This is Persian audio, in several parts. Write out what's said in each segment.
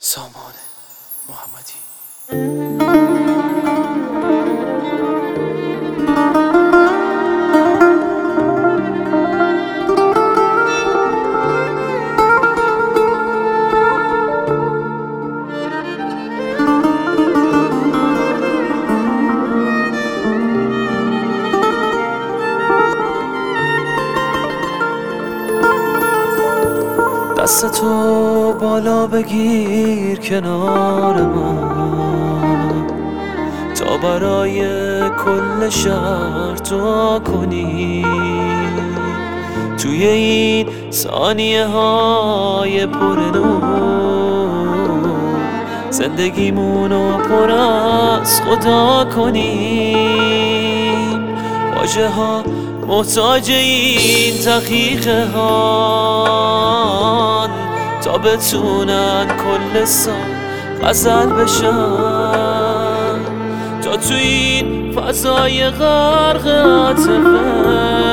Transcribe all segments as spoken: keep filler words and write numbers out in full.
سامان محمدی. دستتو بالا بگیر کنار من تا برای کل شهر دعا کنی. توی این ثانیه های پر نور زندگیمونو پر از خدا کنیم. واژه ها محتاج این دقیقه ها تا بتونن کل سال غزل بشن، تا تو این فضای غرق عاطفه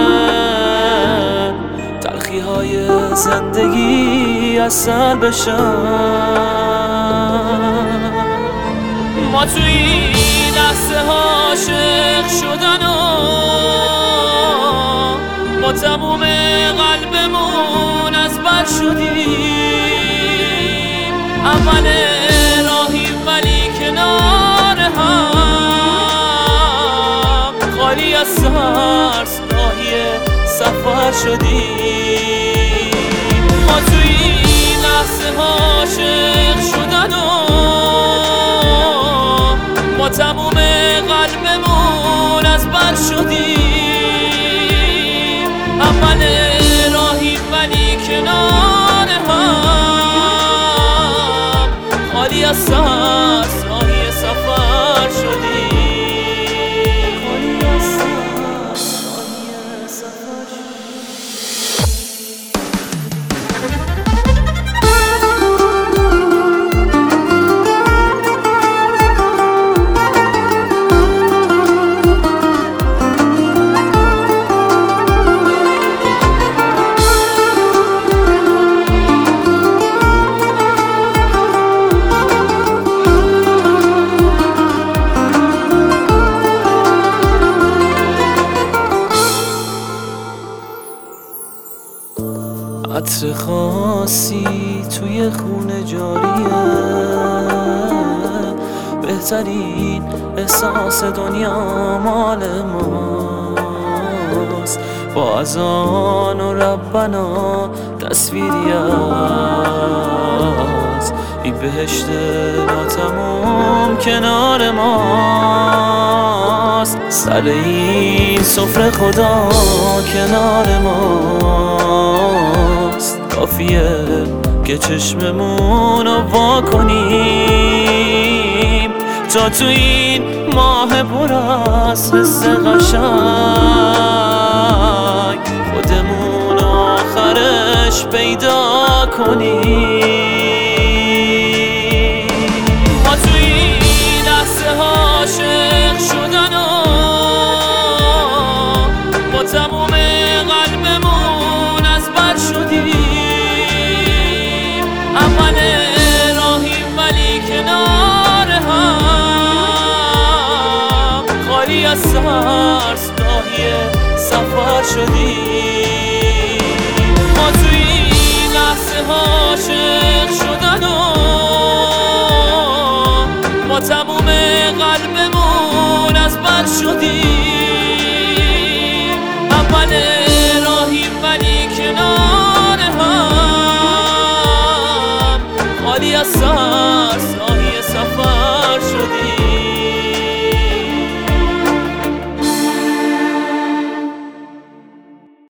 تلخی های زندگی عسل بشن. ما تو این لحظه عاشق شدن و با تموم قلبمون از بر شدیم. اول راهیم ولی کنار هم خالی از ترس راهی سفر شدیم. ما توی این لحظه عاشق شدن و با تموم قلبمون از بر شدیم. اول راهیم ولی کنار هم خالی از ترس راهی سفر شدیم. خالی از ترس راهی سفر عطر خاصی توی خونه جاریه، بهترین احساس دنیا مال ماست. با اذان و ربنا تصویری از این بهشت ناتموم کنار ماست. سر این سفره خدا کنار ماست. کافیه که چشممونو وا کنیم تا تو این ماه پر از حس قشنگ خودمون آخرش پیدا کنیم. ما تو این لحظه عاشق شدن و با تموم قلبمون از بر شدیم. اول راهیم ولی کنار هم خالی از ترس راهی سفر شدیم. ما توی این لحظه عاشق شدن و با تموم قلبمون از بر شدیم. اول راهیم ولی کنار هم خالی از